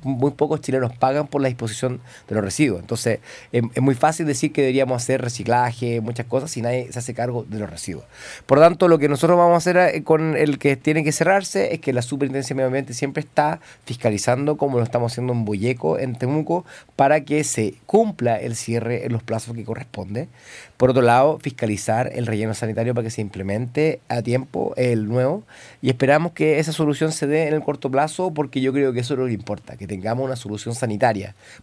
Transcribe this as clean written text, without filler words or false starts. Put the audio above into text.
muy pocos chilenos pagan por la disposición de los residuos. Entonces, es muy fácil decir que deberíamos hacer reciclaje, muchas cosas, y nadie se hace cargo de los residuos. Por lo tanto, lo que nosotros vamos a hacer con el que tiene que cerrarse es que la Superintendencia de Medio Ambiente siempre está fiscalizando, como lo estamos haciendo en Boyeco, en Temuco, para que se cumpla el cierre en los plazos que corresponde. Por otro lado, fiscalizar el relleno sanitario para que se implemente a tiempo el nuevo, y esperamos que esa solución se dé en el corto plazo, porque yo creo que eso es lo que importa, que tengamos una solución sanitaria,